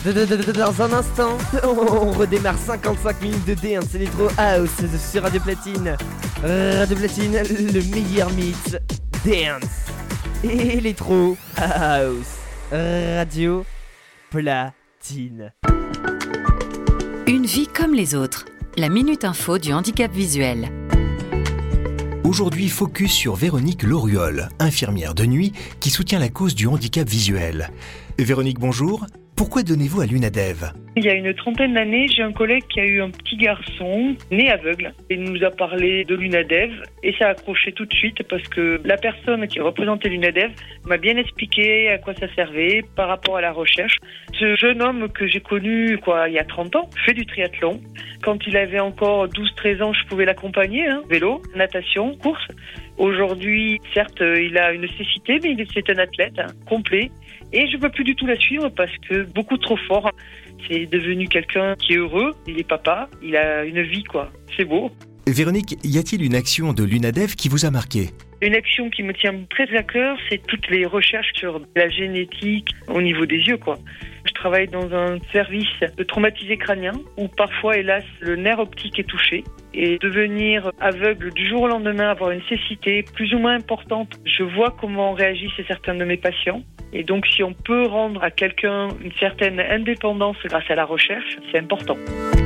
Dans un instant, on redémarre 55 minutes de dance Electro House sur Radio Platine. Radio Platine, le meilleur mix dance Electro House. Radio Platine. Une vie comme les autres. La Minute Info du handicap visuel. Aujourd'hui, focus sur Véronique Loriol, infirmière de nuit qui soutient la cause du handicap visuel. Véronique, bonjour. Pourquoi donnez-vous à l'UNADEV ? Il y a une 30aine d'années, j'ai un collègue qui a eu un petit garçon né aveugle. Il nous a parlé de l'UNADEV et ça a accroché tout de suite parce que la personne qui représentait l'UNADEV m'a bien expliqué à quoi ça servait par rapport à la recherche. Ce jeune homme que j'ai connu il y a 30 ans fait du triathlon. Quand il avait encore 12-13 ans, je pouvais l'accompagner, vélo, natation, course. Aujourd'hui, certes, il a une cécité, mais c'est un athlète complet. Et je ne peux plus du tout la suivre parce que beaucoup trop fort. C'est devenu quelqu'un qui est heureux, il est papa, il a une vie, C'est beau. Véronique, y a-t-il une action de l'UNADEV qui vous a marqué ? Une action qui me tient très à cœur, c'est toutes les recherches sur la génétique au niveau des yeux, Je travaille dans un service de traumatisés crâniens où parfois, hélas, le nerf optique est touché. Et devenir aveugle du jour au lendemain, avoir une cécité plus ou moins importante, je vois comment réagissent certains de mes patients. Et donc, si on peut rendre à quelqu'un une certaine indépendance grâce à la recherche, c'est important.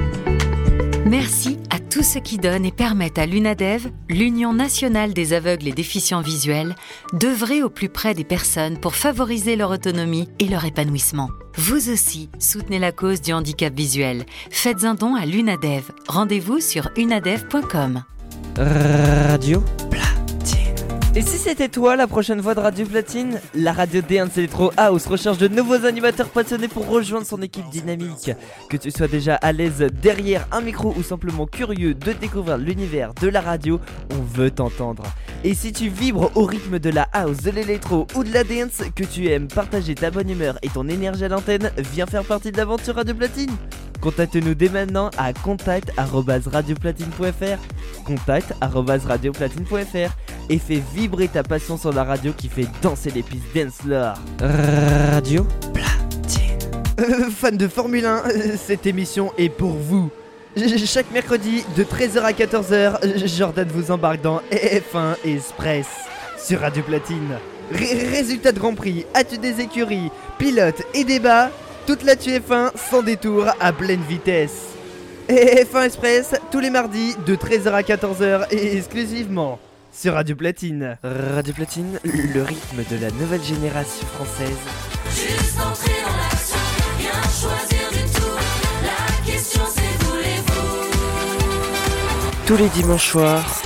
Merci à tous ceux qui donnent et permettent à l'UNADEV, l'Union nationale des aveugles et déficients visuels, d'œuvrer au plus près des personnes pour favoriser leur autonomie et leur épanouissement. Vous aussi, soutenez la cause du handicap visuel. Faites un don à l'UNADEV. Rendez-vous sur unadev.com. Radio Platine. Et si c'était toi la prochaine voix de Radio Platine ? La radio Dance Electro House recherche de nouveaux animateurs passionnés pour rejoindre son équipe dynamique. Que tu sois déjà à l'aise derrière un micro ou simplement curieux de découvrir l'univers de la radio, on veut t'entendre. Et si tu vibres au rythme de la house, de l'électro ou de la dance, que tu aimes partager ta bonne humeur et ton énergie à l'antenne, viens faire partie de l'aventure Radio Platine. Contacte-nous dès maintenant à contact@radioplatine.fr, contact@radioplatine.fr et fais vibrer ta passion sur la radio qui fait danser les pistes dance floor. Radio Platine. Fans de Formule 1, cette émission est pour vous. Chaque mercredi de 13h à 14h, Jordan vous embarque dans F1 Express sur Radio Platine. Résultats de Grand Prix, actu des écuries, pilotes et débats, toute l'actu F1 sans détour à pleine vitesse. F1 Express tous les mardis de 13h à 14h et exclusivement sur Radio Platine. Radio Platine, le rythme de la nouvelle génération française. Juste entrer dans l'action, rien choisir du tout. La question c'est voulez-vous. Tous les dimanches soirs.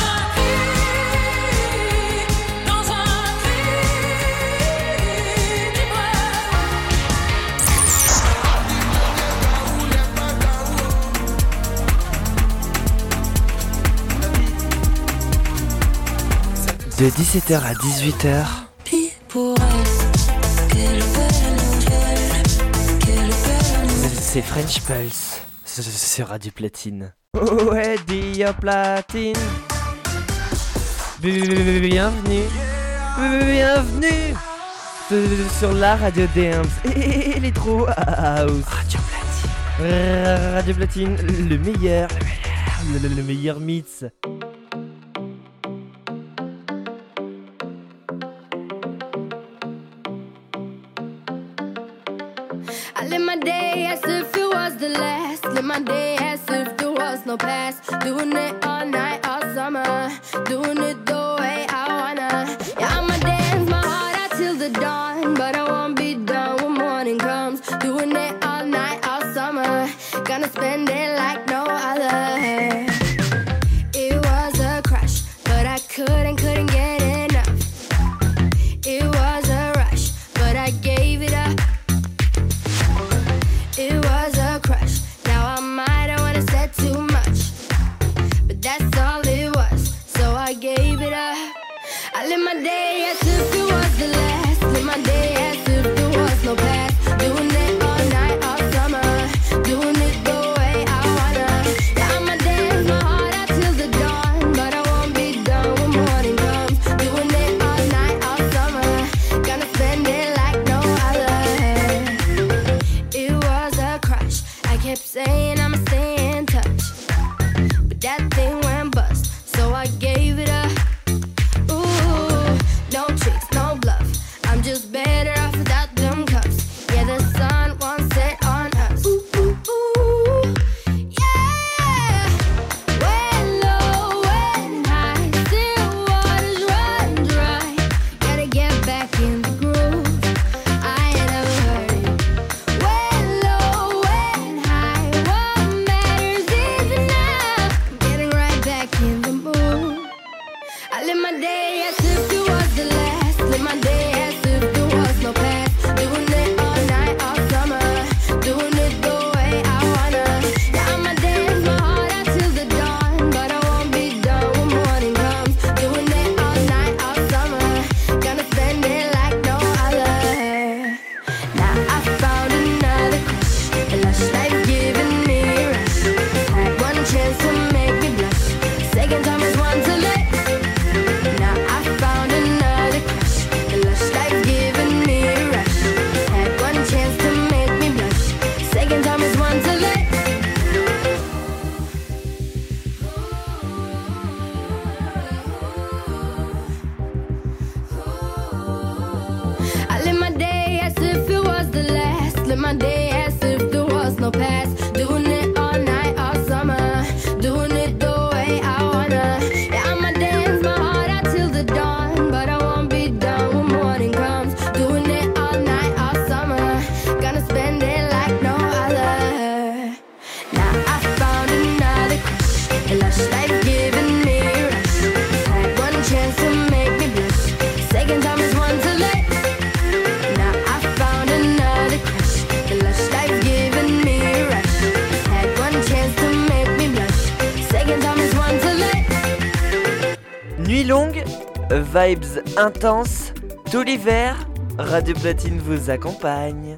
De 17h à 18h. C'est French Pulse sur Radio Platine. Ouais, Radio Platine. Bienvenue sur la radio dance et Electro House. Radio Platine, le meilleur mix. I live my day as if it was the last. Live my day as if there was no past. Doing it all night, all summer. Doing it the way I wanna. Yeah, I'ma dance my heart out till the dawn. But I won't be done when morning comes. Doing it all night, all summer. Gonna spend it like no other. It was a crush, but I couldn't get enough. It was a rush, but I gave it up. It was a crush. Now I might have wanna said too much, but that's all it was. So I gave it just better off without them cups. Yeah, the sun won't set on us. Ooh, ooh, ooh. Yeah. When low, when high, still waters run dry. Gotta get back in the groove. I ain't never heard it. When low, when high, what matters is enough. Getting right back in the mood. I live my day as if it was the last. Live my day as if there was no past. Doing it all night, all summer. Doing it the way I wanna. Yeah, I'ma dance my heart out till the dawn. But I won't be done when morning comes. Doing it all night, all summer. Gonna spend it like no other. Now I found another crush. A lush life giving me a rush. Had one chance to make me blush. Second time is one too late. Now I found another crush. The lush life giving me a rush. Had one chance to make me blush. Second time is one too late. I live my day as if it was the last. Live my day as if there was no past. Doing it all night, all summer. Doing it the way I wanna. Yeah, I'ma dance my heart out till the dawn. But I won't be done when morning comes. Doing it all night, all summer. Gonna spend it like no other. Now I found another crush. A lush life giving me a rush. Had one chance to make me blush. Second time is one too late. Now I found another crush. The lush life giving me a rush. Had one chance to make me blush. Second time is one too late. Nuit longue, vibes intenses, tout l'hiver, Radio Platine vous accompagne.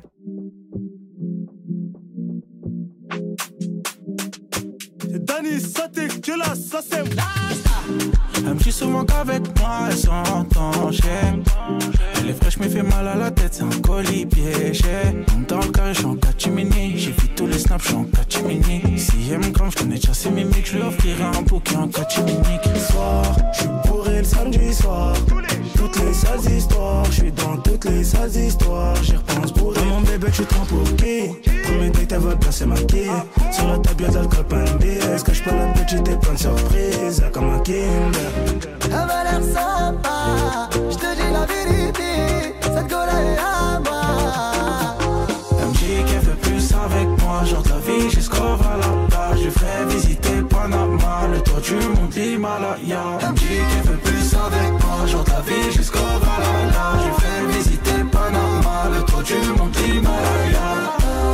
Dani, ça t'es que là, ça c'est elle me dit souvent qu'avec moi elle s'entend chez. Elle est fraîche mais fait mal à la tête, c'est un colis piégé. Dans le carré, j'suis en catimini. J'ai vu tous les snaps, j'suis en catimini. Si elle me crame, j'connais déjà ses mimiques. J'lui offrirai un bouquet en catimini. Soir, j'suis bourré le samedi soir. Toutes les sales histoires, j'suis dans toutes les sales histoires. J'y repense bourré. Mon bébé, tu te prends pour qui? Premier date, elle va bien se maquiller. Sur la table, y'a de l'alcool, pas une BS. Cache pas la petite et plein de surprises. Comme un Kinder. Elle m'a l'air sympa, je te dis la vérité, cette gueule est à moi. Elle me dit qu'elle veut plus avec moi, genre de la vie jusqu'au Valhalla. Je lui ferai visiter Panama, le toit du monde l'Himalaya. Elle me dit qu'elle veut plus avec moi, genre de la vie jusqu'au Valhalla. Je lui ferai visiter Panama, le toit du monde l'Himalaya.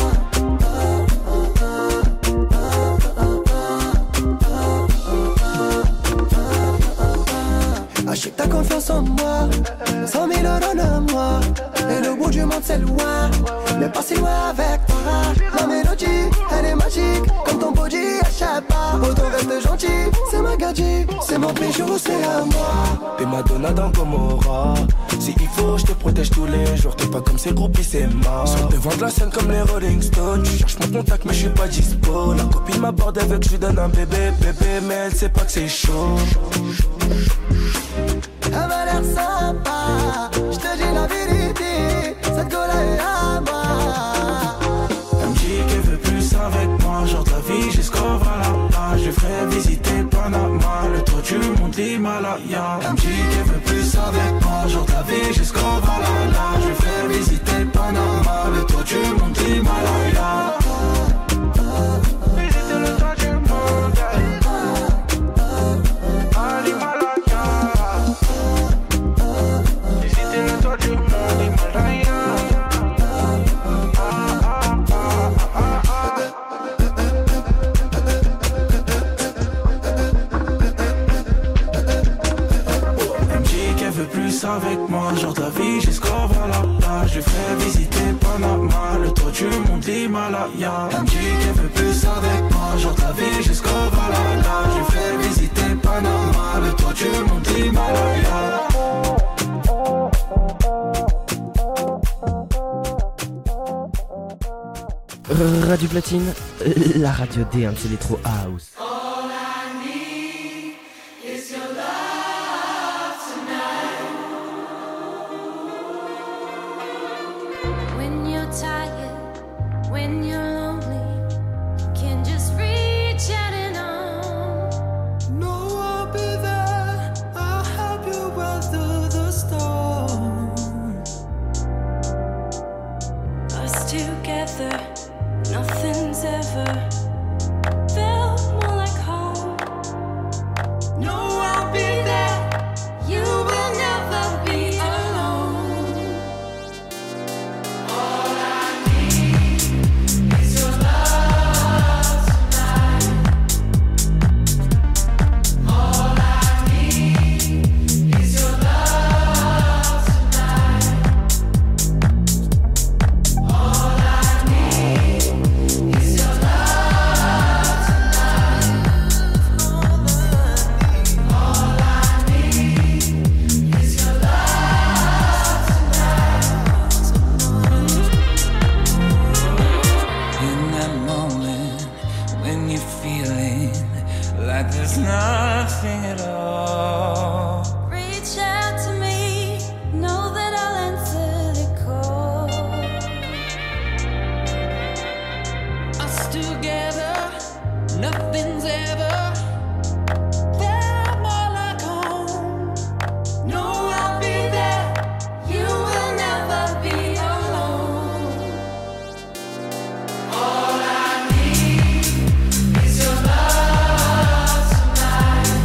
Achète ta confiance en moi, 100 000 euros de moi. Et le bout du monde c'est loin, mais pas si loin avec toi. Ma mélodie, elle est magique, comme ton body, achète pas. Autant reste gentil, c'est ma gadget, c'est mon bijou, c'est à moi. T'es Madonna dans Gomorrah. Si il faut, je te protège tous les jours. T'es pas comme ces groupies, c'est mort. Sur le devant de la scène comme les Rolling Stones. Tu cherches mon contact, mais je suis pas dispo. La copine m'aborde avec, je lui donne un bébé, mais elle sait pas que c'est chaud. Elle m'a l'air sympa, je te dis la vérité, cette gueule est à moi. Elle me dit qu'elle veut plus avec moi, genre de la vie jusqu'au Valhalla. Je lui ferai visiter Panama, le toit du monde l'Himalaya. Elle me dit qu'elle veut plus avec moi, genre de la vie jusqu'au Valhalla. Je lui ferai visiter Panama, le toit du monde l'Himalaya. Visiter le toit du monde, à l'Himalaya. Visiter le toit du monde, l'Himalaya. Plus avec moi, genre de la vie jusqu'au Valhalla. Je lui ferai visiter Panama, le toit du monde l'Himalaya. Elle me dit qu'elle veut plus avec moi, genre de la vie jusqu'au Valhalla. Je lui ferai visiter Panama, le toit du monde l'Himalaya. Radio Platine, la radio des l'électro house. you're tired, when you're lonely, can just reach out and on. No, I'll be there. I'll help you weather the storm. Us together, nothing's ever felt more like home. No, I'll be there. You will never be alone. All I need is your love tonight. All I need is your love tonight. All I need is your love tonight. All I need is your love tonight. In that moment when you're feeling like there's nothing at all. Reach out to me, know that I'll answer the call. Us together, nothing's ever felt more like home. No, I'll be there. You will never be alone. All I need is your love tonight.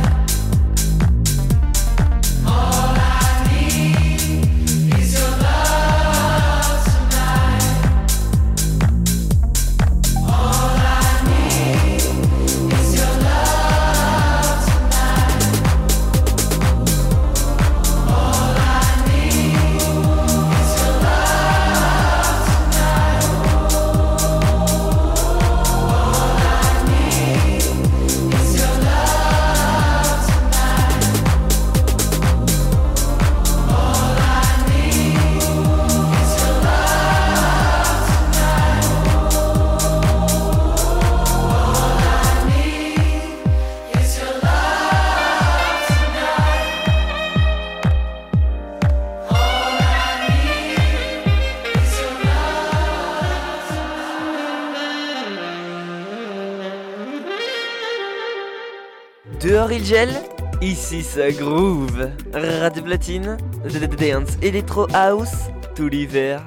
All I need is your love tonight. All I need is your love tonight. All I need is your love tonight. All I need is your love tonight. All I need is your love tonight. All I need is your love tonight. All I need is your Dehors il gèle, ici ça groove. Radio Platine, dance, Electro House, tout l'hiver.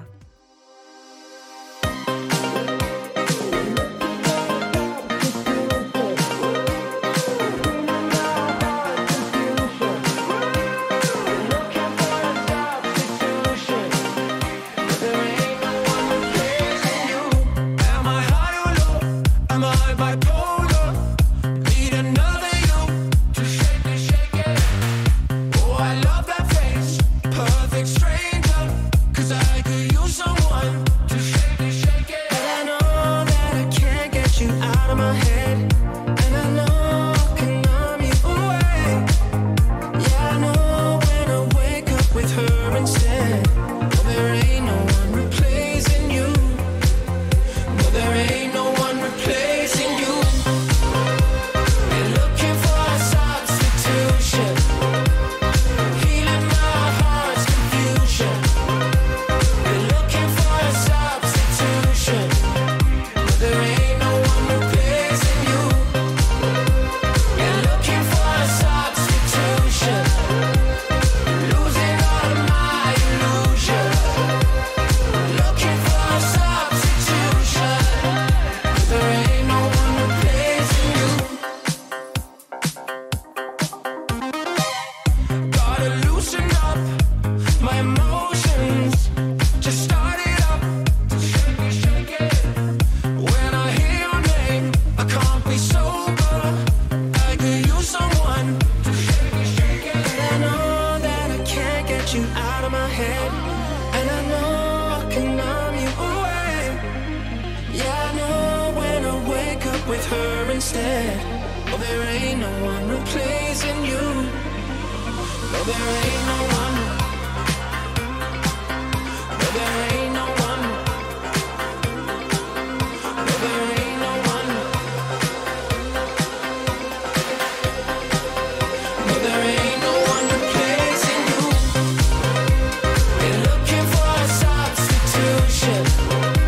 Am I high or low? Am I bipolar? Need another you to shake it. Oh, I love that face, perfect stranger. 'Cause I could use someone to shake it. But I know that I can't get you out of my head, and I know I can numb you away. Yeah, I know when I wake up with her instead. Oh, there ain't no one replacing you. No, there ain't no one replacing you. Been looking for a substitution, healing my heart's confusion. Been looking for a substitution. No, there ain't no one replacing you. Been looking for a substitution, losing all of my illusion. Looking for a substitution. There ain't no one replacing you. Gotta loosen up my emotions. Just start it up. Shake it. When I hear your name, I can't be sober. I could use someone to shake it. But I know that I can't get you out of my head, and I know I can numb you away. Yeah, I know when I wake up with her instead. Oh, there ain't no one replacing you. No, there ain't no one. No, there ain't no one. No, there ain't no one. No, there ain't no one replacing you. Been looking for a substitution.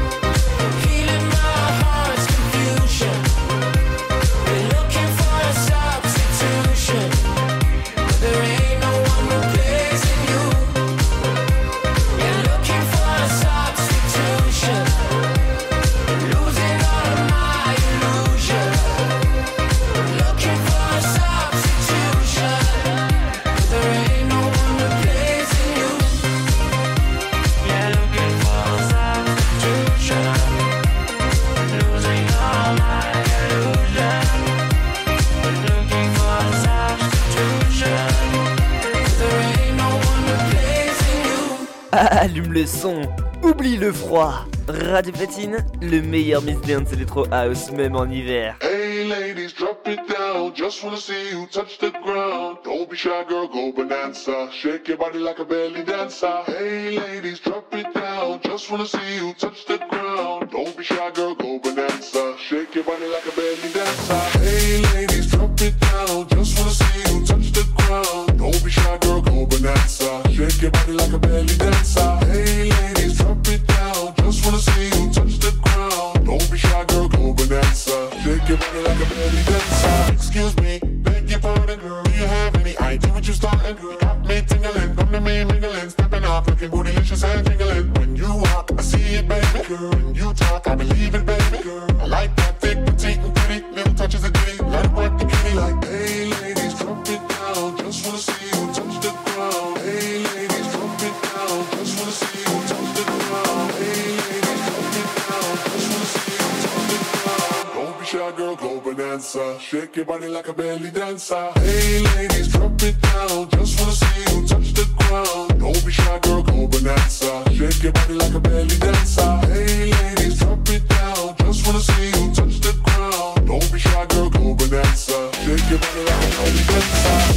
le son, oublie le froid. Radio Platine, le meilleur mix dance electro house même en hiver. Hey ladies, drop it down. Just wanna see you touch the ground. Don't be shy, girl, go bonanza. Shake your body like a belly dancer. Hey ladies, drop it down. Just wanna see you touch the ground. Don't be shy, girl, go bonanza. Shake your body like a belly dancer. Hey ladies, drop it down. Just wanna see you touch the ground. Don't be shy, girl, go bonanza. Shake your body like a belly dancer. Hey ladies, drop it down. Just wanna see you touch the ground. Don't be shy, girl, go bonanza. Shake your body like a belly dancer. Excuse me, beg your pardon, girl. Do you have any idea what you starting, girl? Got me tingling, come to me mingling, stepping off, looking bootylicious and jingling. When you walk, I see it, baby, girl. When you talk, I believe it, baby, girl. I like that thick, petite, and pretty, little touches of ditty. Let it work the kitty like, hey ladies, drop it down. Just wanna see you touch the ground. Hey ladies, drop it down. Just wanna see you touch the ground. Hey ladies, drop it down. Just wanna see you touch the ground. Don't be shy, girl, go bonanza. Shake your body like a belly dancer. Hey ladies, drop it down. Just wanna see you touch the ground. Don't be shy, girl, go bonanza. Shake your body like a belly dancer. Hey ladies, drop it down. Just wanna see you touch the ground. Don't be shy, girl, go bonanza. Shake your body like a belly dancer.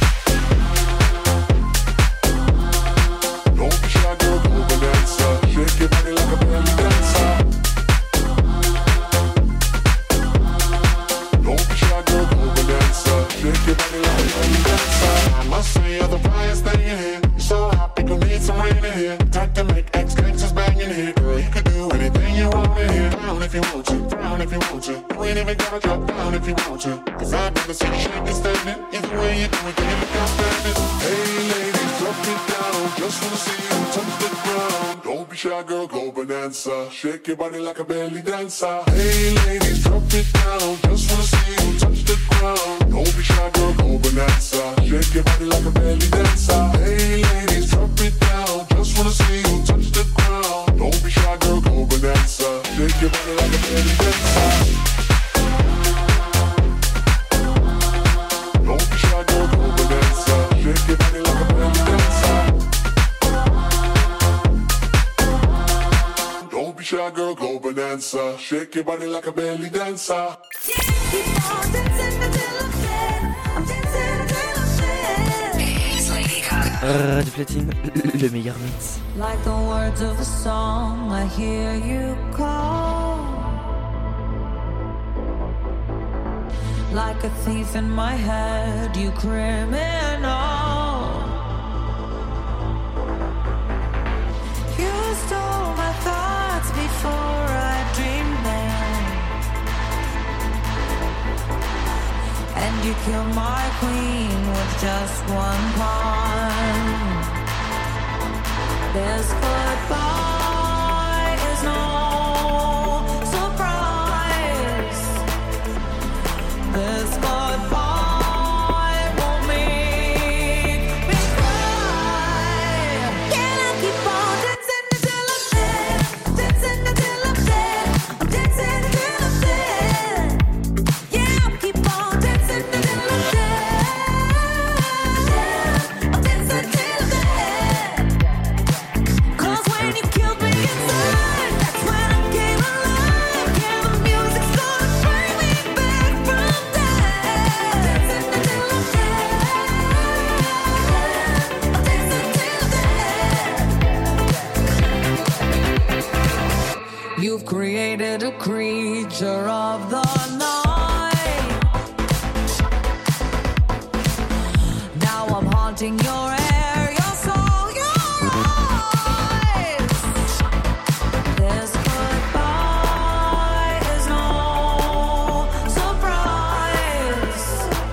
Don't be shy, girl, go bonanza. Shake your body like a belly dancer. Don't be shy, girl, go bonanza. Shake your body like a belly dancer. I must say you're the brightest thing in here. You're so hot, people need some rain in here. Type to make ex-gangsters bang in here. Girl, you can do anything you want in here. Down if you want to, down if you want to. You ain't even gotta drop down if you want to. Cause I'd rather see you shaking, standing. Either way you do it, then you look outstanding. Hey ladies, drop it down. Just wanna see you touch the ground. Don't be shy, girl, go bonanza. Shake your body like a belly dancer. Hey ladies, drop it down. Just wanna see you touch the ground. Don't be shy, girl, go bonanza. Shake your body like a belly dancer. Hey ladies, drop it down. Just wanna see you touch the ground. Don't be shy, girl, go bonanza. Shake your body like a belly dancer. Don't be shy, girl, go bonanza. Shake your body like a belly dancer. Don't be shy, girl, go bonanza. Shake your body like a belly dancer. Radio Platine, le meilleur mix. Like the words of a song, I hear you call. Like a thief in my head, you criminal. You stole my thoughts before I dreamed them, and you killed my queen with just one pawn. This goodbye is no surprise. This goodbye won't make me cry. Can I keep on dancing until I'm dead? Dancing until I'm dead. I'm dancing until I'm dead. Yeah, I'll keep on dancing until I'm dead. I'm dancing till I'm dead. 'Cause when you killed me inside, that's when I came alive. Yeah, the music's gonna bring me back from death. Dancing until I'm dead. I'm dancing till dead. You've created a creature of the night. Now I'm haunting your air, your soul, your eyes. This goodbye is no surprise.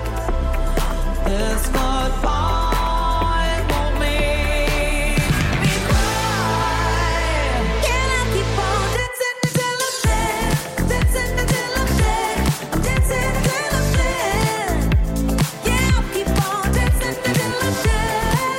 This goodbye won't make me cry. Can I keep on dancing until I'm dead? Dancing until I'm dead. I'm dancing until I'm dead. Yeah, I'll keep on dancing until I'm dead.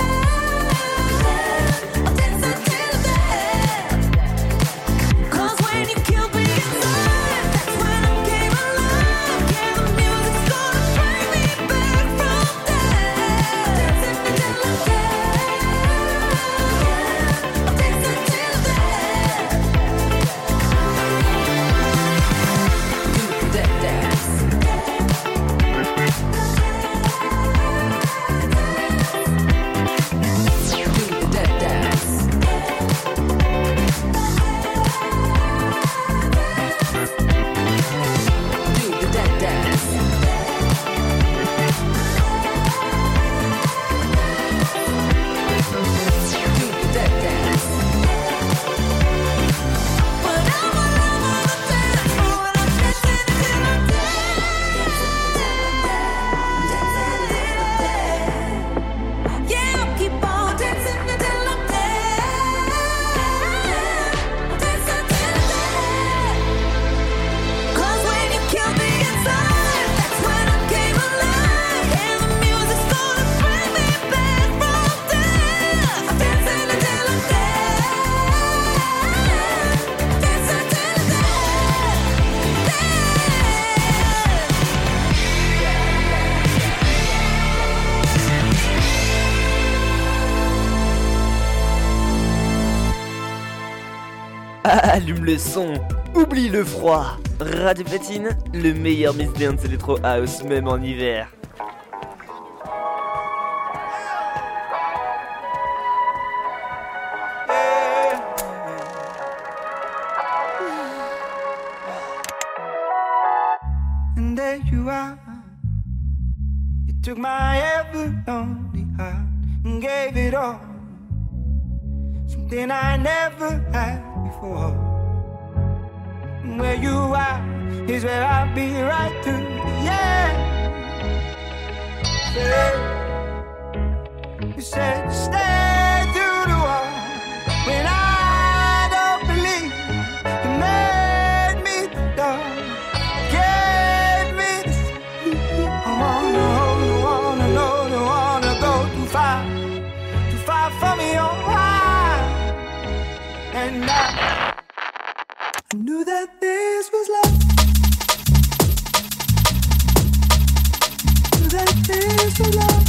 Allume le son, oublie le froid. Radio Platine, le meilleur mix dance electro house même en hiver. And there you are. You took my ever lonely heart and gave it all. Something I never had before. And where you are is where I'll be right through the end. You said stay through the war when I don't believe. You made me the dog, gave me the sleep. I wanna go too far from your heart. And I knew that this was love. Knew that this was love.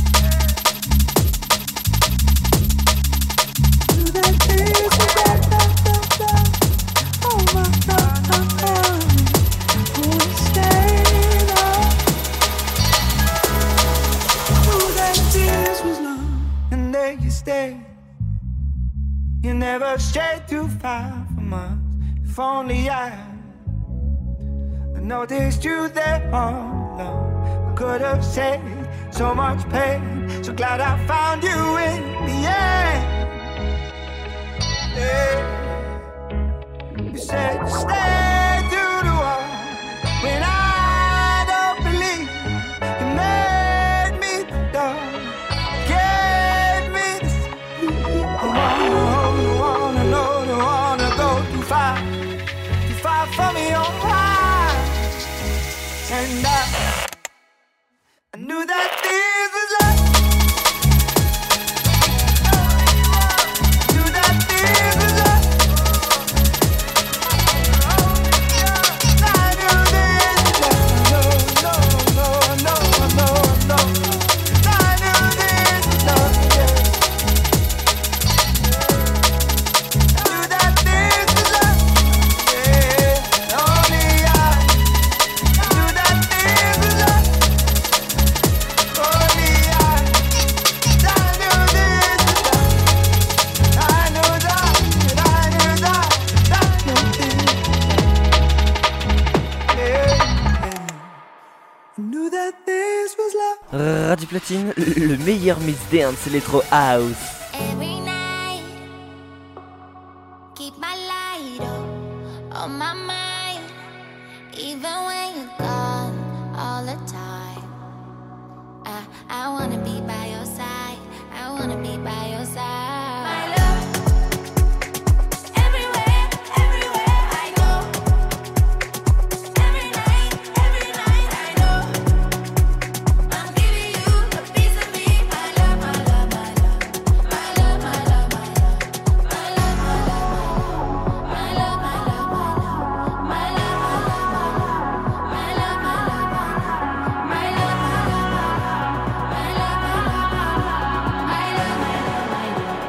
Knew that this was love, love. Oh my God, won't stay up. Knew that this was love, and there you stay. You never strayed too far from us. If only I noticed you there all alone, I could have saved so much pain. So glad I found you in the end. Yeah. You said stay through the war when I don't believe. You made me the dog, gave me the sleep. I wanna go too far from your heart. And I knew that this was love. Knew that this was love. I knew this was love. No. I knew this was love, yeah. Knew that this was love. Radio Platine, le meilleur mix dance electro house. Every night, keep my light on my mind. Even when you're gone all the time, I wanna be by your side. I wanna be by your side. My love, everywhere I go. Every night I know I'm giving you a piece of me. My love, my love, my love. My love, my love, my love. My love, my love, my love. My love, my love, my love. My love, my love, my love. My love, my love, my love. My love, my love, my love. My love, my love, my love. My love, my love, my love.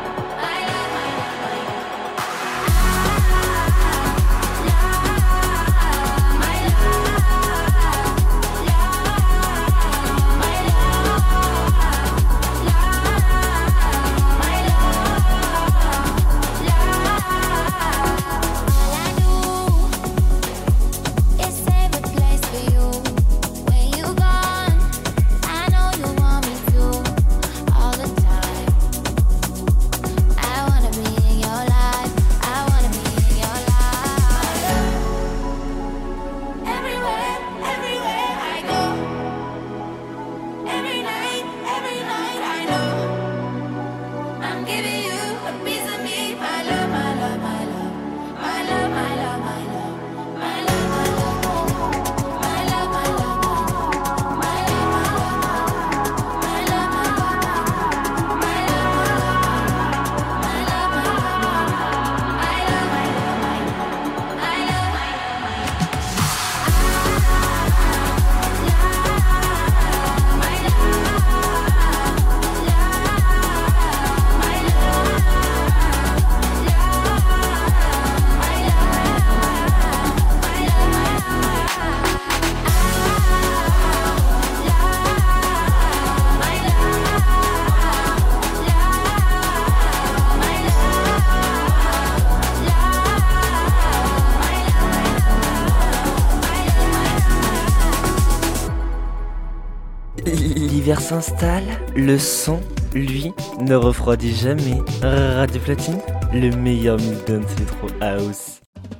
l'hiver s'installe, le son, lui, ne refroidit jamais. Radio Platine, le meilleur mix dance electro house.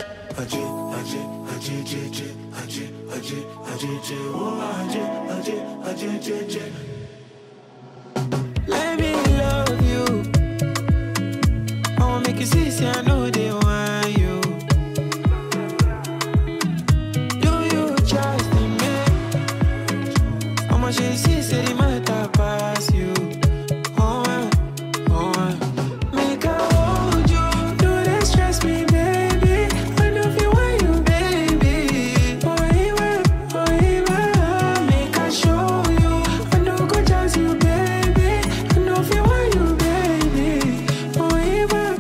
Let me love you. I wanna make you see, I know they want you. Do you trust in me? How much you see, say the matter pass you. Oh, make I hold you. Do they stress me, baby? I know if you want you, baby. Oh, even. Make I show you. I know go chance you, baby. I know if you want you, baby. Oh, even.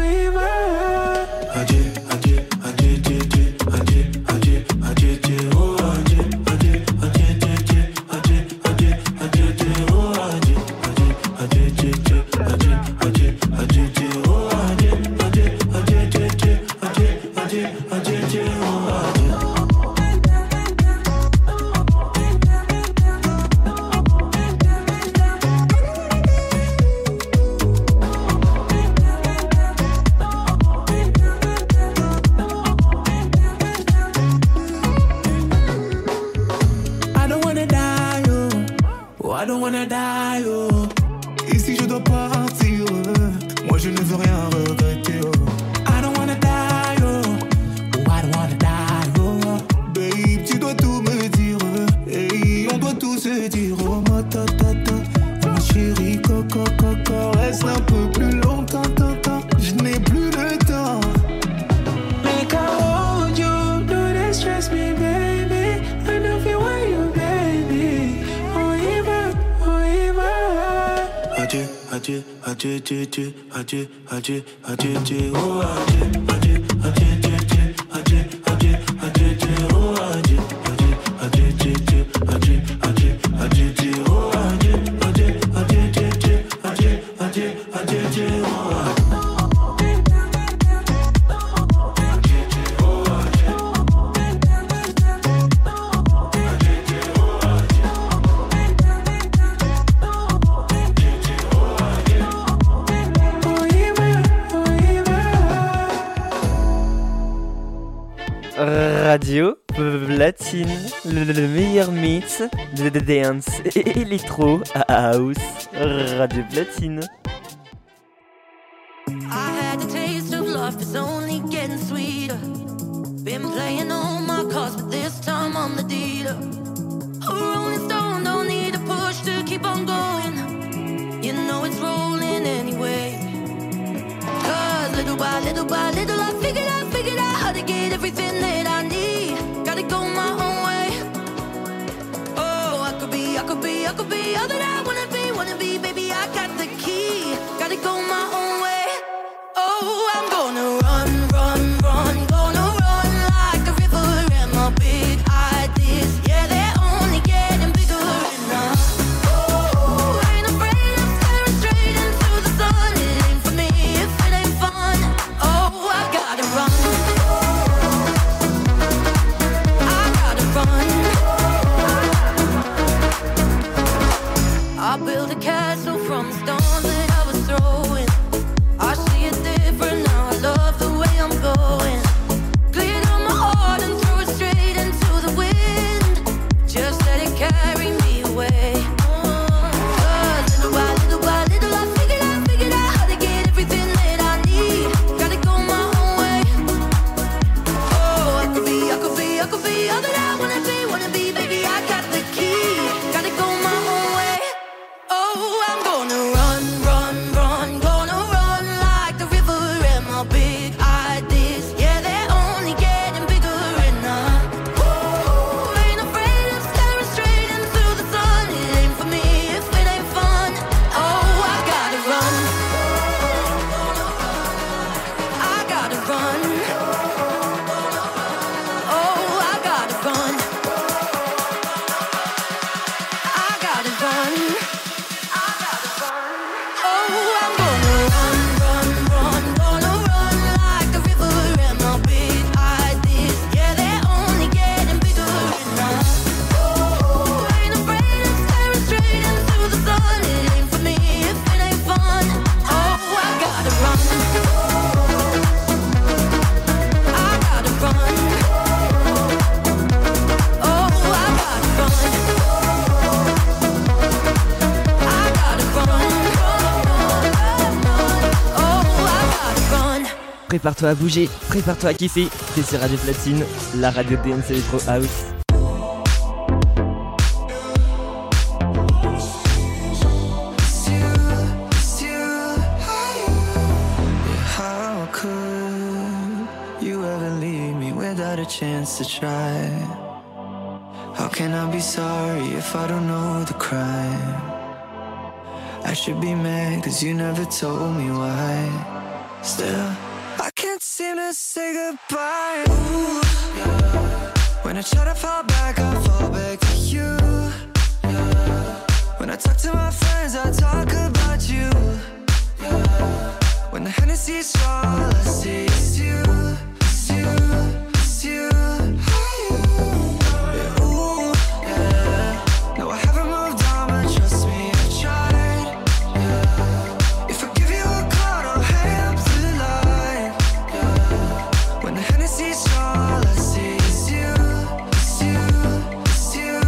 Adieu, adieu, adieu, adieu, adieu, adieu, adieu, adieu, oh, adieu, adieu, adieu, adieu, adieu, adieu, adieu, oh, adieu, adieu, adieu, adieu, adieu, adieu, oh, adieu, adieu, adieu, adieu, adieu, adieu, oh, adieu. I don't wanna die, oh, I don't wanna die, oh. Et si je dois partir, moi je ne veux rien regretter, oh. I don't wanna die, oh, I don't wanna die, oh. Babe, tu dois tout me dire, et on doit tout se dire, oh, ma ma chérie, coco, reste un peu plus longtemps, je n'ai plus le temps. Make I hold you, do they stress me, baby? I know if you want you, baby. Oh, even. Adieu, adieu, adieu, adieu, adieu, adieu, adieu, adieu, oh, adieu, adieu, adieu, adieu, adieu, adieu, adieu, oh, adieu, adieu, adieu, adieu, adieu, adieu, adieu, oh, adieu, adieu, adieu, adieu, adieu, adieu, adieu, oh, adieu. Radio Platine, le meilleur mix de dance et électro house. Radio Platine. I had the taste of life, it's only getting sweeter. Been playing all my cards, but this time I'm the dealer. A rolling stone, don't need a push to keep on going. You know it's rolling anyway. Cause little by little I figured out how to get everything that I need. Gotta go my own way. Oh, I could be all that I wanna be, baby, I got the key. Gotta go my own way. Oh, I'm gonna run, gonna run like a river. And my big ideas, yeah, they're only getting bigger. And I ain't afraid of staring straight into the sun. It ain't for me if it ain't fun. Oh, I gotta run. I built a castle from the stones that I was throwing. I see it different now, I love the way I'm going. Cleared on my heart and threw it straight into the wind. Just let it carry me away. Cause little by little I figured out how to get everything that I need. Gotta go my own way. Prépare-toi à bouger, prépare-toi à kiffer. T'es sur Radio Platine, la radio Dance Electro House. How could you ever leave me without a chance to try? How can I be sorry if I don't know the crime? I should be mad cause you never told me why. Still, I can't seem to say goodbye. Ooh, yeah. When I try to fall back, I fall back to you. Yeah. When I talk to my friends, I talk about you. Yeah. When the Hennessy's strong, all I see is you. It's you, it's you. Yeah, ooh, yeah. No, I haven't moved on, but trust me, I tried. Yeah. If I give you a call, don't hang up the line. Yeah. When the Hennessy's strong, all I see is you. It's you, it's you.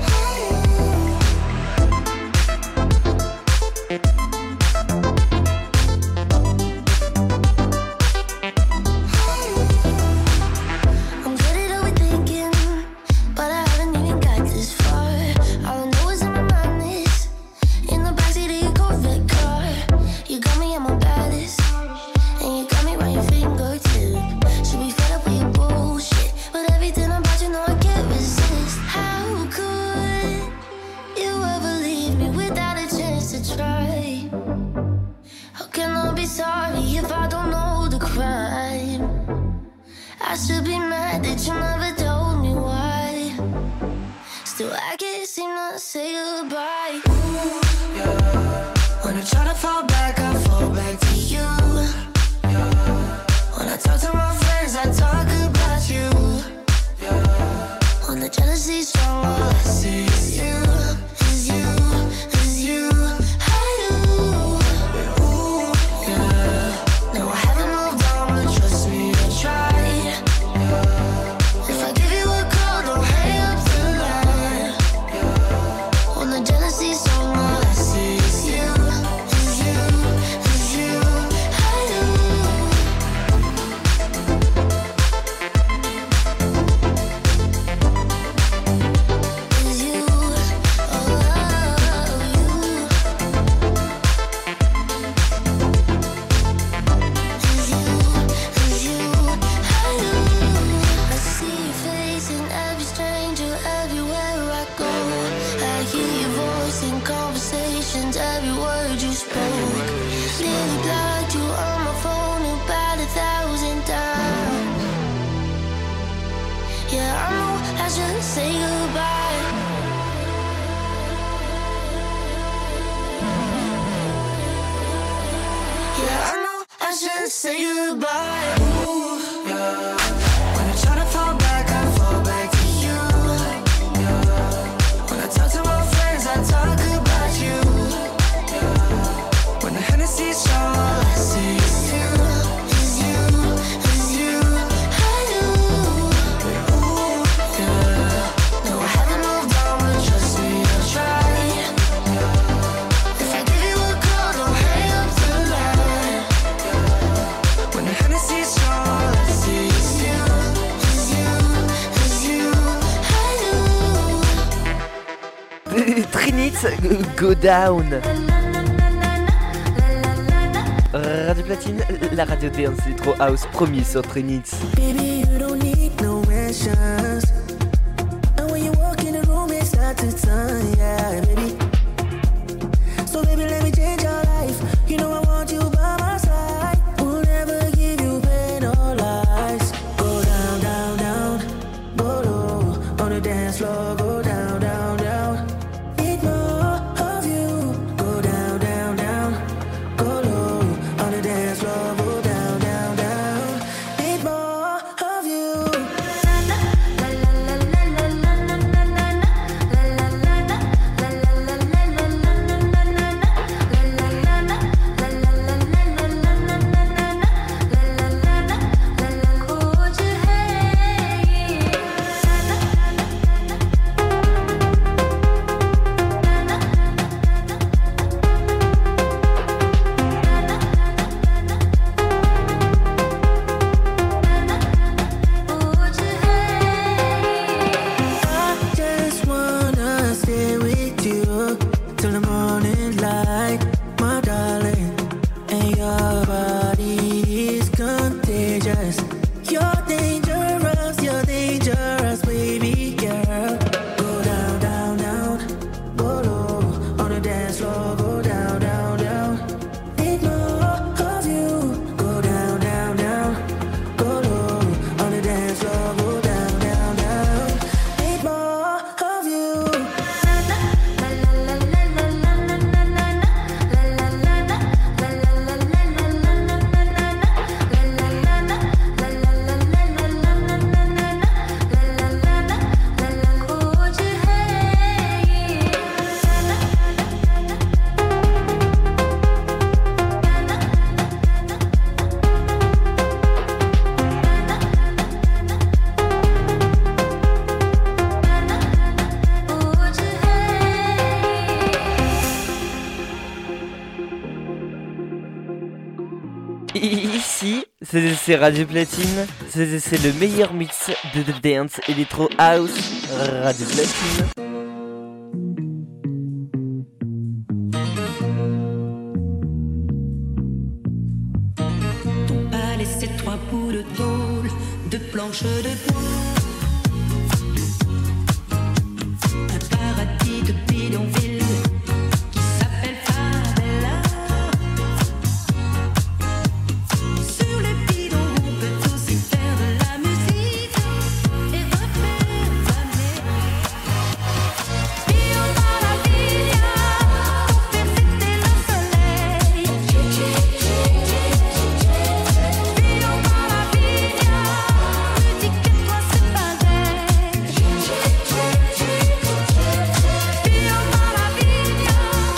I'm good at overthinking, but I haven't even got this far. All I know is in my mind is in the backseat of your Corvette car. You got me at my baddest, and you got me right your fingertip. Should be fed up with your bullshit, but everything about you know I can't resist. How could you ever leave me without a chance to try? How can I be sorry if I don't know the crime? I should be mad that you never told me why. Still, I can't seem to say goodbye. Ooh, Yeah. When I try to fall back, I fall back to you. Yeah. When I talk to my friends, I talk about you. Yeah. when the jealousy's strong, all I see is you, is you, is you. Ooh, yeah. No, I haven't moved on, but trust me, I tried. If I give you a call, don't hang up the line. When the jealousy's strong, all I see is you, is you, is you. Is you, is you. I see your face in every stranger, everywhere I go. I hear your voice in conversations, every word you spoke. Nearly blocked you on my phone about 1,000 times. Yeah, I know I should say goodbye. Yeah, I know I should say goodbye. Ooh, yeah. When I try to fall back, I fall back to you. Yeah. When I talk to my friends, I talk about you. Yeah. When the Hennessy's strong, all I see is you. Is you, is you. Ooh, yeah. No, I haven't moved on, but trust me, I tried. If I give you a call, don't hang up the line. When the Hennessy's strong, all I see is you. Is you, is you. Trinix, go down. Radio Platine, la radio Dance Electro House, promis sur Trinix. Baby, you don't need no answers. And when you walk in the room, it's not the time, yeah, baby. So baby, let me change your life. You know I want you by my side. We'll never give you pain or lies. Go down, down, down. Go low on the dance floor. Go down, down, down. Need more of you. Go down, down, down. Go low on the dance floor. Go down, down, down. Need more of you. C'est Radio Platine, c'est le meilleur mix de dance electro house. Radio Platine. Ton palais, c'est 3 bouts de tôle, de planches de bois. Un paradis de bidonville qui s'appelle Favela. Sur les bidons, on peut aussi faire de la musique et refaire l'année. Io maravilla, per c'était le soleil. Io maravilla, musique et toi c'est pareil. Io maravilla,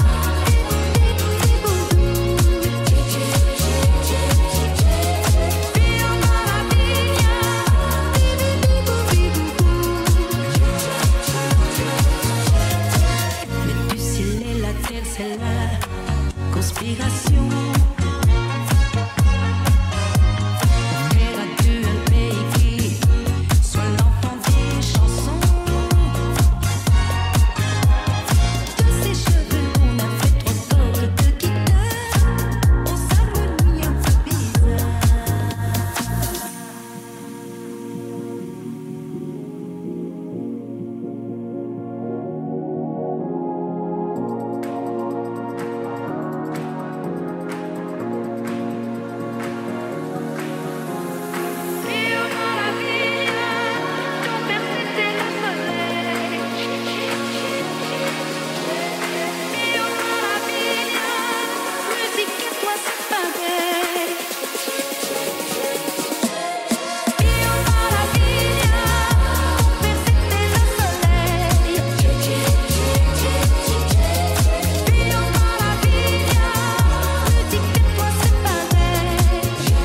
mais du ciel et la terre, c'est la conspiration. Faire adieu un pays qui soit l'enfant des chansons. De ses cheveux, on a fait 3 cordes de guitare. On s'harmonie un peu bizarre. Io maravilla, ton père c'était le soleil. Io maravilla, musique et toi c'est pareil. Io maravilla, ton père c'était le soleil. Io maravilla, musique et toi c'est pareil.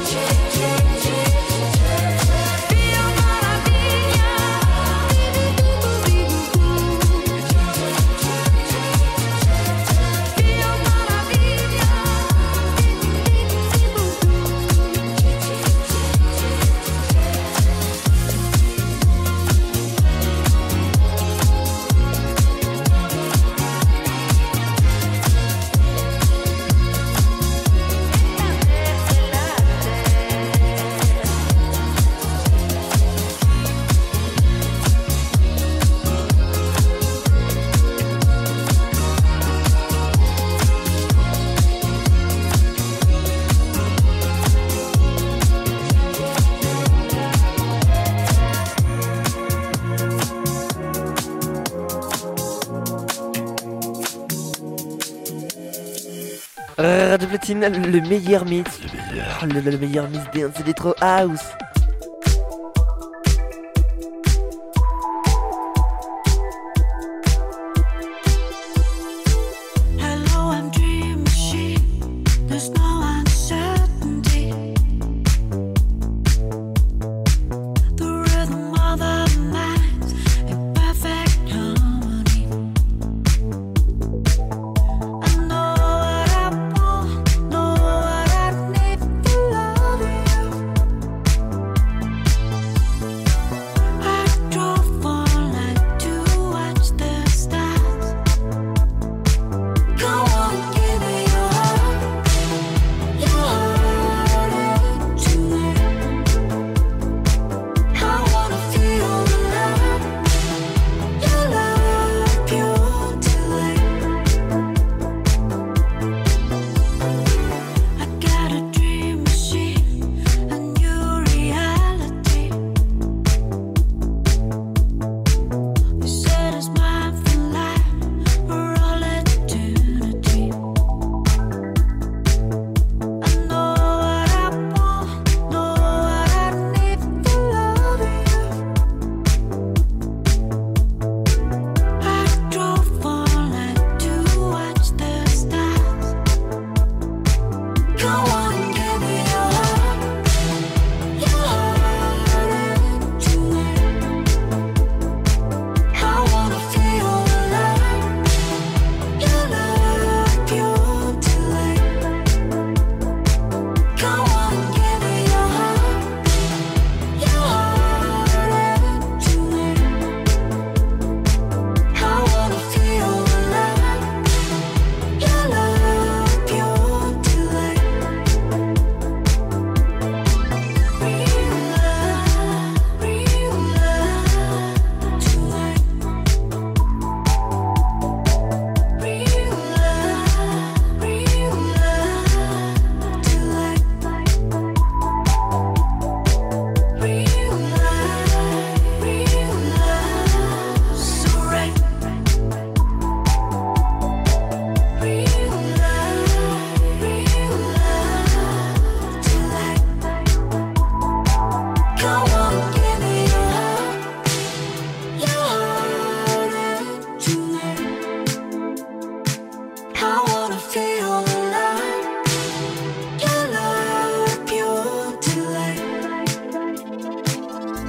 Radio Platine, le meilleur mix. Le meilleur mix dance electro house. Hello, I'm Dream Machine. There's no uncertainty. The rhythm of our minds in perfect harmony. I know what I want, know what I need to love you.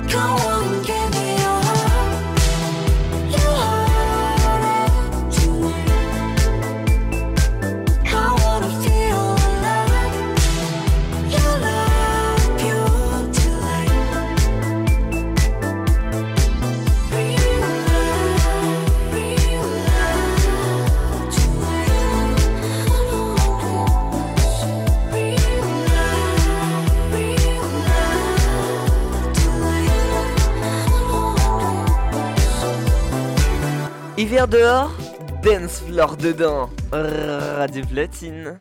Come on, give me your heart. Your heart tonight. I wanna feel alive. Your love pure delight. Real love tonight. Hiver dehors, dance floor dedans. Radio Platine.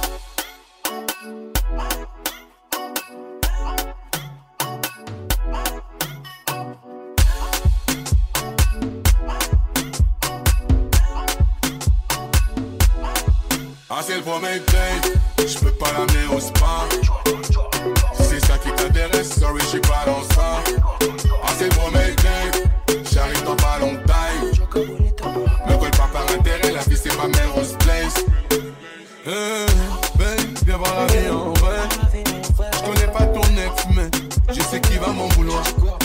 Ah, c'est le premier date, je peux pas l'amener au spa. Si c'est ça qui t'intéresse, sorry, j'suis pas dans ça. Ah, c'est le premier date, j'arrive dans pas longtemps. Me colle pas par intérêt, la vie c'est pas Melrose Place. Babe, viens voir la vie en vrai. J'connais pas ton ex, mais je sais qui va m'en vouloir.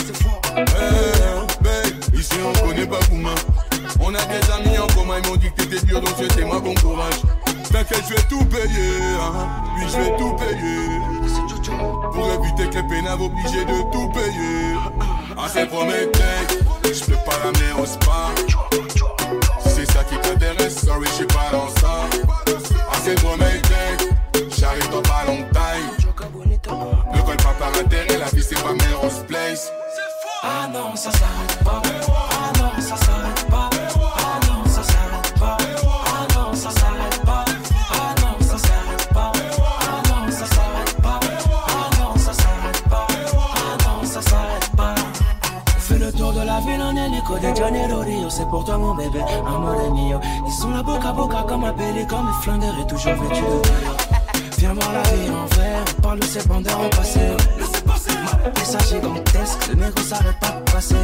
Babe, ici on connaît pas Kouma. On a des amis en commun, ils m'ont dit que t'étais dur, donc c'était-moi bon courage. T'inquiète, je vais tout payer, hein. Oui, je vais tout payer. Pour éviter que les pénaves obligés de tout payer. Ah, c'est premier date, je peux pas l'amener au spa. Si c'est ça qui t'intéresse, sorry, j'suis pas dans ça. Ah, c'est premier date, j'arrive dans pas longtemps. Ne colle pas par intérêt, la vie c'est pas Melrose Place. Ah non, ça s'arrête pas. Ah non, ça s'arrête pas. Ah non, ça s'arrête pas. Ah non, ça s'arrête pas. Ah non, ça s'arrête pas. Ah non, ça s'arrête pas. Ah non, ça s'arrête pas. Ah non, ça s'arrête pas. On fait le tour de la ville en hélico de Janeiro Rio. C'est pour toi mon bébé, amore mio. Ils sont là boca à boca comme un pélican, mais flingueurs et toujours vêtus de tailleur. Viens voir la vie en vrai, on parle de ces bandeurs en passé. Ça gigantesque, le négro s'arrête pas de passer.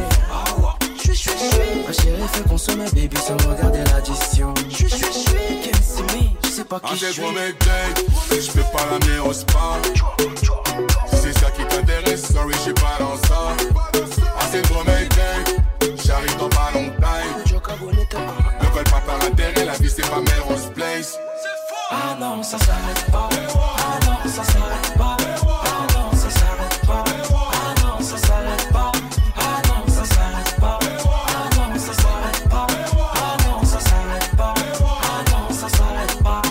Ma chérie fait consommer baby sans regarder l'addition. Can't see me, je sais pas qui je suis. Ah, c'est premier date, je peux pas l'amener au spa. Si c'est ça qui t'intéresse, sorry, j'suis pas dans ça. Ah, c'est premier date, j'arrive dans pas longtemps. Ne colle pas par intérêt, la vie c'est pas Melrose Place. Ah non, ça s'arrête pas. Ah non, ça s'arrête pas. Ah non, ça s'arrête pas. Ah non, ça s'arrête pas. Ah non, ça s'arrête pas. Ah non, ça s'arrête pas. Ah non, ça s'arrête pas. Ah non, ça s'arrête pas.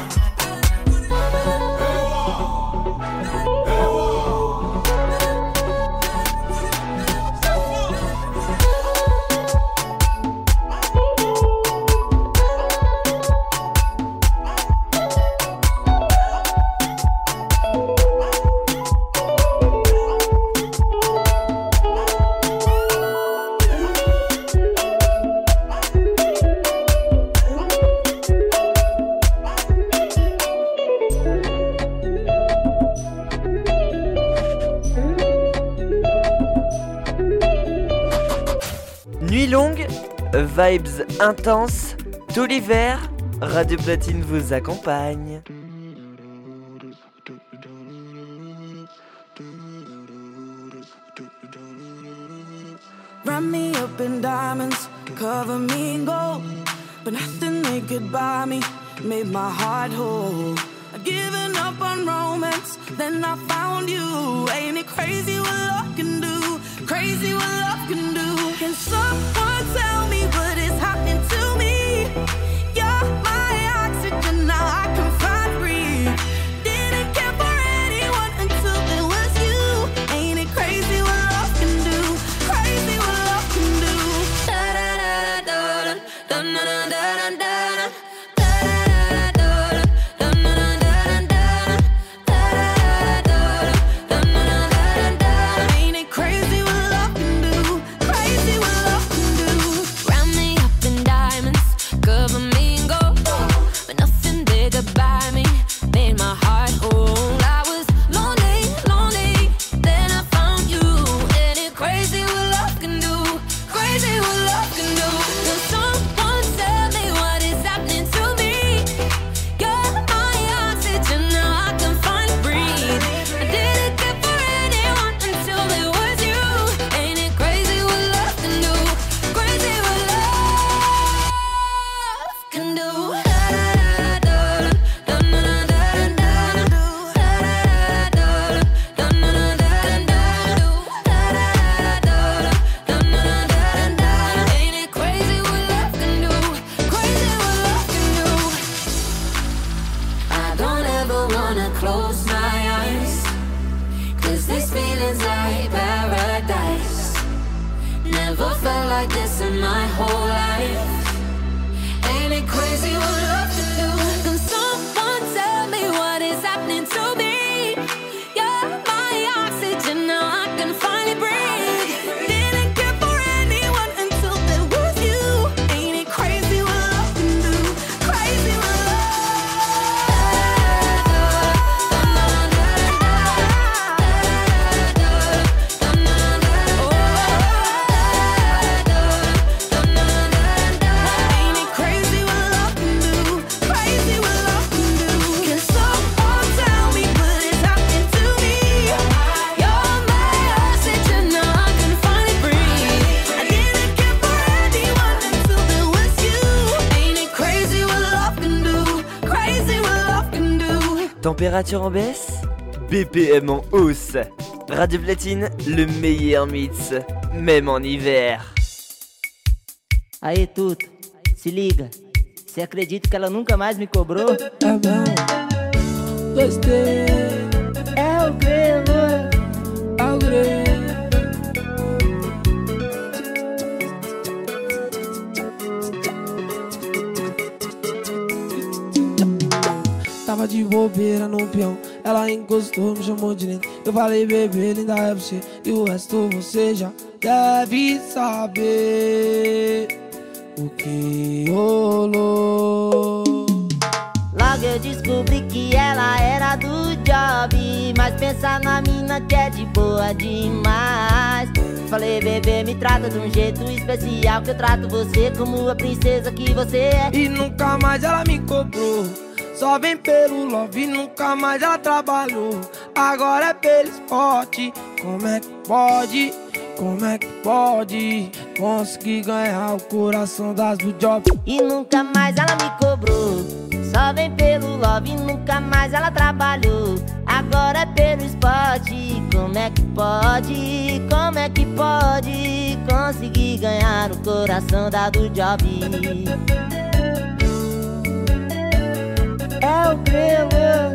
Nuit longue, vibes intenses, tout l'hiver, Radio Platine vous accompagne. Wrap me up in diamonds, cover me in gold, but nothing they could buy me made my heart whole. I'd given up on romance, then I found you. Ain't it crazy what love can do? Crazy what love can do. Can someone tell me what is happening to me? You're my oxygen, now I can find breathe. Didn't care for anyone until it was you. Ain't it crazy what love can do? Crazy what love can do. Da da da da da da da da da da. Ain't it crazy? never felt like this in my whole life. Ain't it crazy what love can do? Can someone tell me what is happening to me? You're my oxygen, now I can finally breathe. Didn't care for anyone until there was you. Ain't it crazy what love can do? Crazy what Température en baisse, BPM en hausse. Radio Platine, le meilleur mix, même en hiver. Aí, Tuto, se liga. Você acredita que ela nunca mais me cobrou? É mesmo? Gostei. É o Grelo. É o Grelo. Tava de bobeira no peão, ela encostou, me chamou de lindo. Eu falei, bebê, linda é você, e o resto você já deve saber o que rolou. Logo eu descobri que ela era do job, mas pensa na mina que é de boa demais. Falei, bebê, me trata de um jeito especial, que eu trato você como a princesa que você é. E nunca mais ela me cobrou, só vem pelo love, nunca mais ela trabalhou. Agora é pelo esporte. Como é que pode? Como é que pode conseguir ganhar o coração das do job? E nunca mais ela me cobrou, só vem pelo love, nunca mais ela trabalhou. Agora é pelo esporte. Como é que pode? Como é que pode conseguir ganhar o coração da do job? É o Grelo.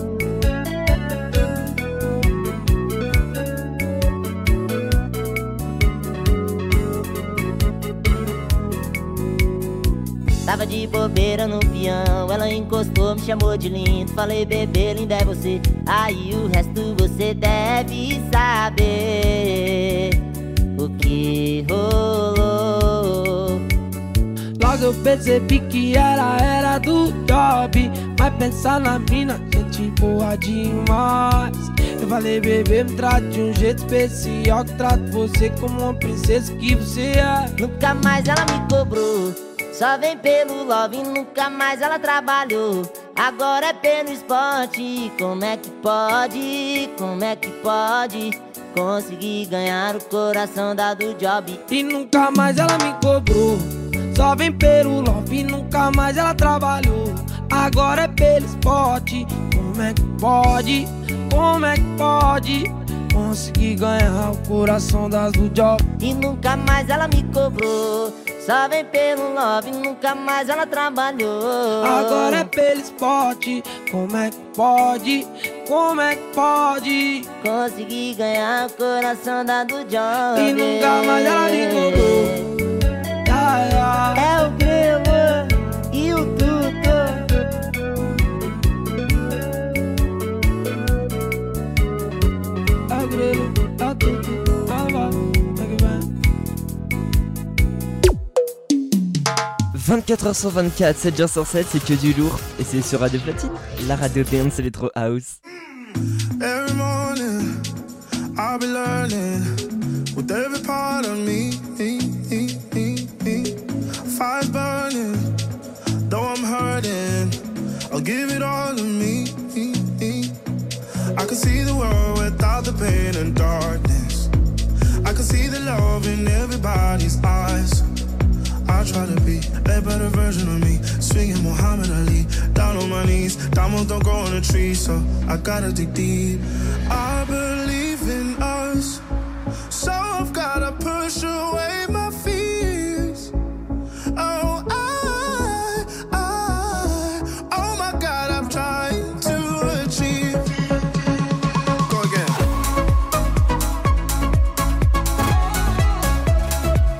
Tava de bobeira no peão, ela encostou, me chamou de lindo. Falei, bebê, linda é você, aí o resto você deve saber o que rolou. Logo eu percebi que ela era do job, mas pensar na mina, gente boa demais. Eu falei, bebê, me trata de um jeito especial, que trato você como uma princesa que você é. Nunca mais ela me cobrou, só vem pelo love, nunca mais ela trabalhou. Agora é pelo esporte. Como é que pode? Como é que pode conseguir ganhar o coração da do job? E nunca mais ela me cobrou, só vem pelo love, nunca mais ela trabalhou. Agora é pelo esporte. Como é que pode? Como é que pode conseguir ganhar o coração das do job? E nunca mais ela me cobrou, só vem pelo love, nunca mais ela trabalhou. Agora é pelo esporte. Como é que pode? Como é que pode conseguir ganhar o coração da do job? E nunca mais ela me cobrou. É o Grelo e o Tuto. É o Grelo, é o Tuto. 24h sur 24, 7h sur 7, c'est que du lourd. Et c'est sur Radio Platine, la radio dance electro house. Every morning, I'll be learning with every part of me. Fire's burning, though I'm hurting, I'll give it all to me. I can see the world without the pain and darkness. I can see the love in everybody's eyes. I try to be a better version of me, swinging Muhammad Ali, down on my knees. Diamonds don't grow on a tree, so I gotta dig deep. I believe in us, so I've gotta push away my fears. Oh, oh my God, I'm trying to achieve. Go again.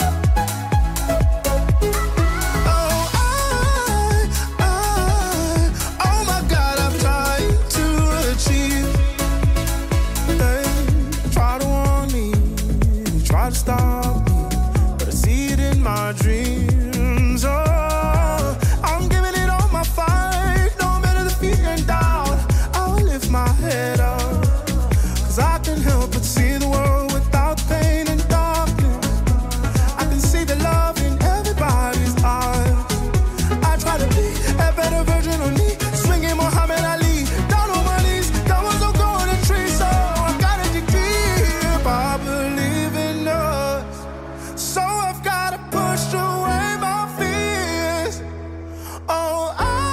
stop me, but I see it in my dreams. Oh, I'm giving it all my fight, no matter the fear and doubt. I will lift my head up, 'cause I can't help but see the world without pain and darkness. I can see the love in everybody's eyes. I try to be a better version of me, swinging Muhammad Ali, down on my knees, that was no golden tree. So I gotta dig deep, I believe in us. So I've gotta push away my fears. Oh,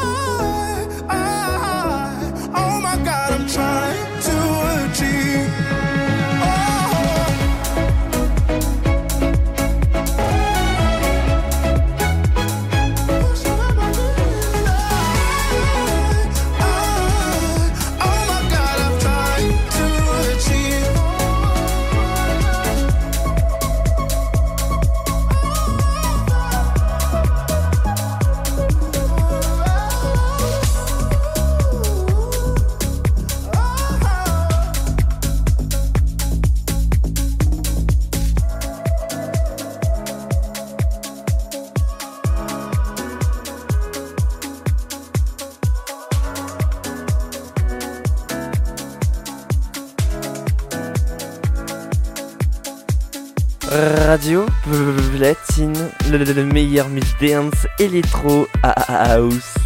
oh my God, I'm trying to achieve. Radio Platine, le meilleur mix dance électro house.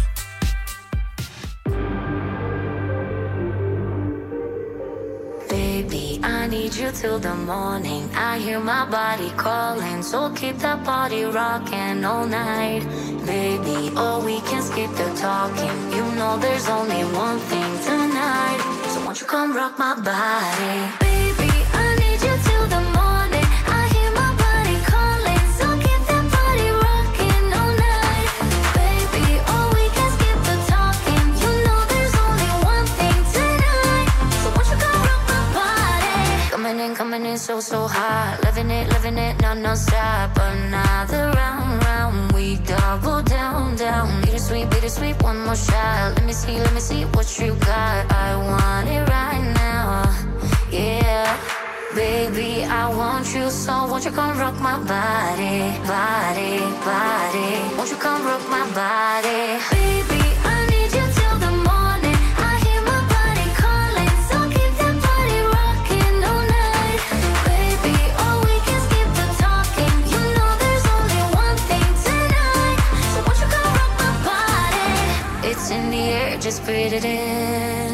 Baby, I need you till the morning. I hear my body calling, so keep that body rocking all night. Baby, oh, we can skip the talking. You know there's only one thing tonight, so won't you come rock my body? Baby, I need you till the morning. I hear my body calling, so keep that body rocking all night. Baby, oh, we can skip the talking. You know there's only one thing tonight, so won't you come rock my body? Coming in so hot. Living it, no stop. Another round, we double down. Bittersweet, one more shot. Let me see what you got. I want it right now, yeah. Baby, I want you, so won't you come rock my body? Won't you come rock my body? Baby, I need you till the morning. I hear my body calling, so keep that body rocking all night. Baby, oh, we can skip the talking. You know there's only one thing tonight, so won't you come rock my body? It's in the air, just breathe it in.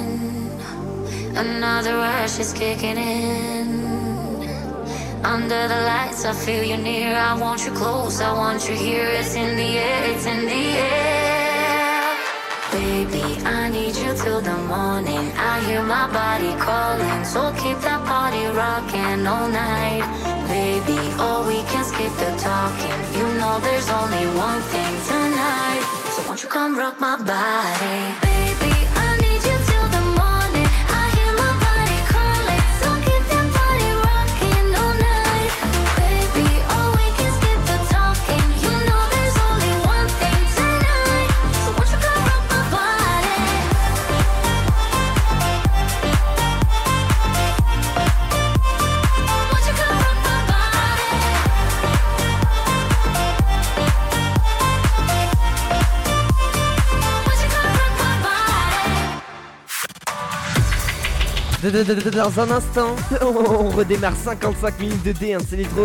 Another rush is kicking in. Under the lights, I feel you near. I want you close, I want you here. It's in the air, it's in the air. Baby, I need you till the morning. I hear my body calling, so keep that body rocking all night. Baby, oh, we can skip the talking. You know there's only one thing tonight, so won't you come rock my body? Baby, I need you till the morning. I hear my body calling, so keep that body rocking all night. Baby, oh, we can skip the talking. You know there's only one thing tonight, so won't you come rock my body? Won't you come rock my body? Won't you come rock my body? Dans un instant, on redémarre 55 minutes de dance électro